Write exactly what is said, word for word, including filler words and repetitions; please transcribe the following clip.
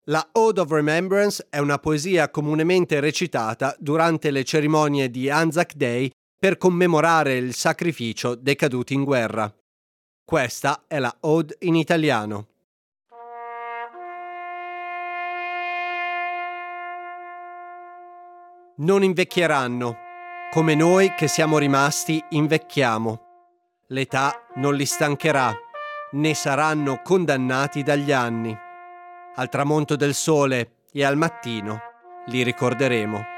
La Ode of Remembrance è una poesia comunemente recitata durante le cerimonie di Anzac Day per commemorare il sacrificio dei caduti in guerra. Questa è la Ode in italiano. Non invecchieranno, come noi che siamo rimasti invecchiamo. L'età non li stancherà, né saranno condannati dagli anni. Al tramonto del sole e al mattino li ricorderemo.